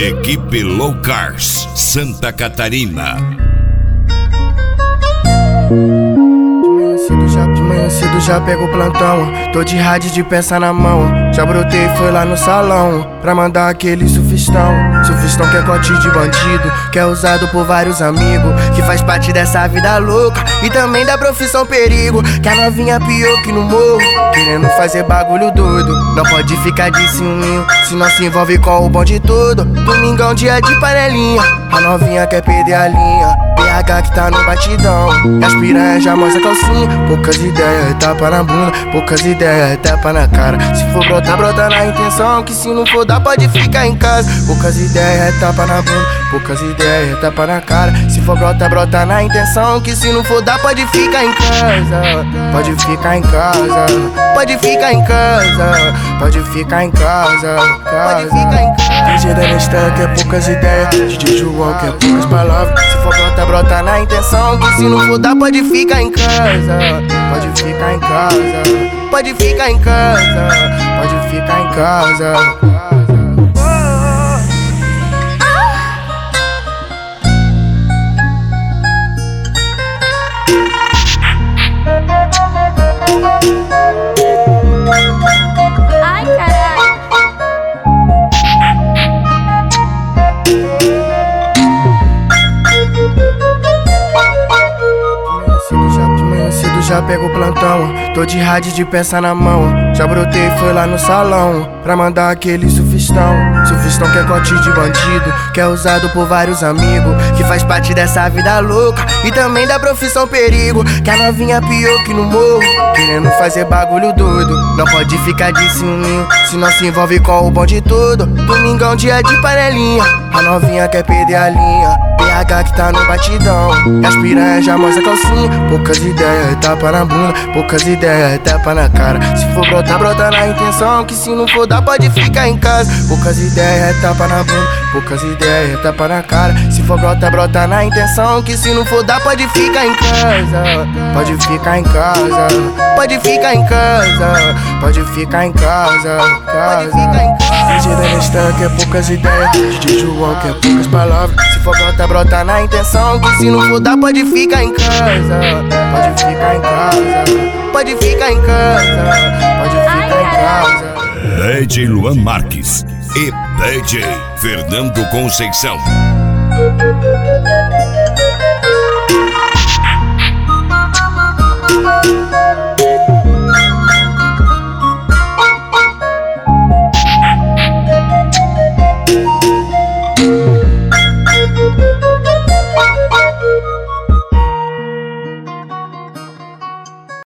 Equipe Low Cars, Santa Catarina. De manhã cedo já pego o plantão. Tô de rádio de peça na mão. Já brotei, foi lá no salão pra mandar aquele sufistão. Sufistão que é cote de bandido, que é usado por vários amigos, que faz parte dessa vida louca e também da profissão perigo. Que a novinha pior que no morro, querendo fazer bagulho doido. Não pode ficar de ciúminho, se não se envolve com o bonde todo. Domingão, dia de panelinha, a novinha quer perder a linha. PH que tá no batidão, e as piranhas já mostra calcinha. Poucas ideias, tapa na bunda. Poucas ideias, tapa na cara. Se for brotar, brota na intenção, que se não for dar pode ficar em casa. Poucas ideias, tapa na bunda. Poucas ideias, tapa na cara. Se for brotar, brota na intenção, que se não for dar pode ficar em casa. Pode ficar em casa. Pode ficar em casa. Pode ficar em casa. Pode ficar em casa. DJ da Nestan que é poucas ideias. DJ João que é poucas palavras. Se for brotar, brota na intenção, que se não for dar pode ficar em casa. Pode ficar em casa. Pode ficar em casa. Pode ficar em casa. Ai, caralho. De manhã cedo já pego o plantão. Tô de rádio de peça na mão. Já brotei, foi lá no salão pra mandar aquele sufistão. Sufistão que é cote de bandido, que é usado por vários amigos, que faz parte dessa vida louca e também da profissão perigo. Que a novinha pior que no morro, querendo fazer bagulho doido. Não pode ficar de ciúminho, se não se envolve com o bonde todo. Domingão, dia de panelinha, a novinha quer perder a linha. PH que tá no batidão, e as piranhas já mostra calcinha. Poucas ideias, tapa na bunda. Poucas ideias, tapa na cara. Se for brotar, brota na intenção, que se não for dar pode ficar em casa. Poucas ideias, tapa na bunda. Poucas ideias, tapa na cara. Se for brotar, brota na intenção, que se não for dar pode ficar em casa. Pode ficar em casa. Pode ficar em casa. Pode ficar em casa. Pode ficar em casa. DJ da Nestan que é poucas ideias. DJ João que é poucas palavras. Se for brotar, brota na intenção, que se não for dar pode ficar em casa. Pode ficar em casa. Pode ficar em casa. Pode ficar em casa. DJ Luan Marques e DJ Fernando Conceição.